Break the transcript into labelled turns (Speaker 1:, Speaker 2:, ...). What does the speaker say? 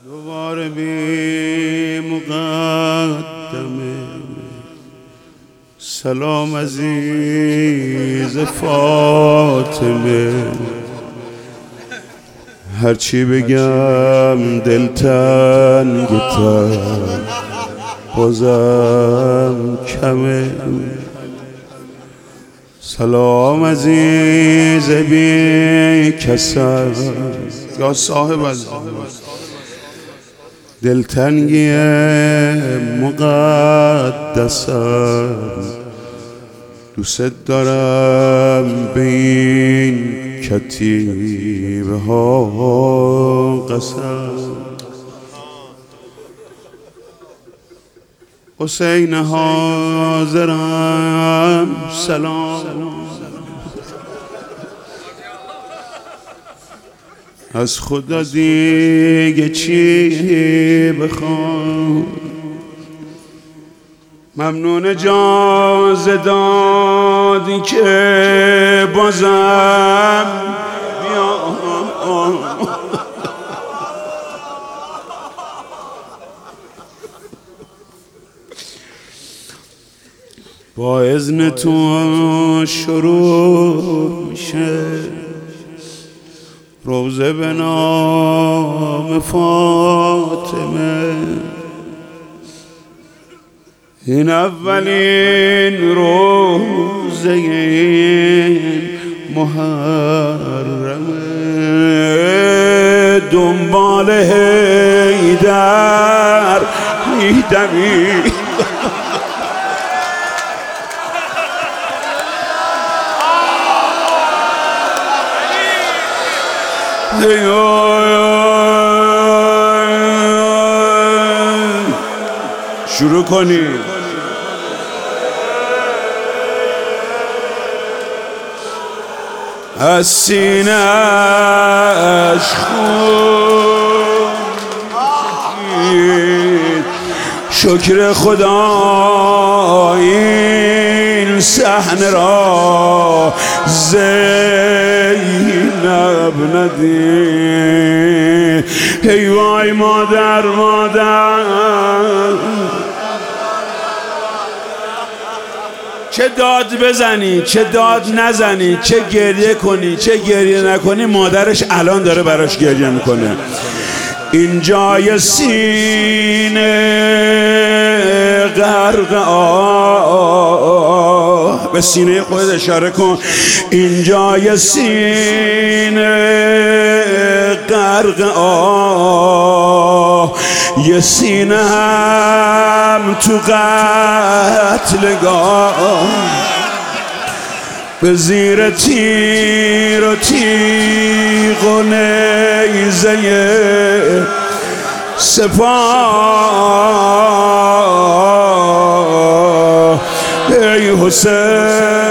Speaker 1: دوباره بی مقدمه سلام عزیز فاطمه، هرچی بگم دلتنگتر بازم کمه. سلام عزیز بی کسر یا صاحب از دلتنگی مقدسم، دوست دارم به این کتیبه ها قسم. حسین حاضرم سلام، از خدا دیگه چی بخوام، ممنون جاز دادی که بازم با اذن تو شروع میشه روزه به نام فاطمه. این اولین روزه محرمه، دنبال حیدر میدمی شروع کنیم. از سینه‌اش خورد شکر خدا این صحنه را زینب ندید. ای وای مادر چه داد بزنی چه داد نزنی، چه گریه کنی چه گریه نکنی، مادرش الان داره براش گریه میکنه. اینجای سینه غرق آه، به سینه خودت اشاره کن. اینجای سینه غرق آه، یه سینه هم تو قتلگاه، به زیر تیر و تیغ و نیزه سپاه. ای حسین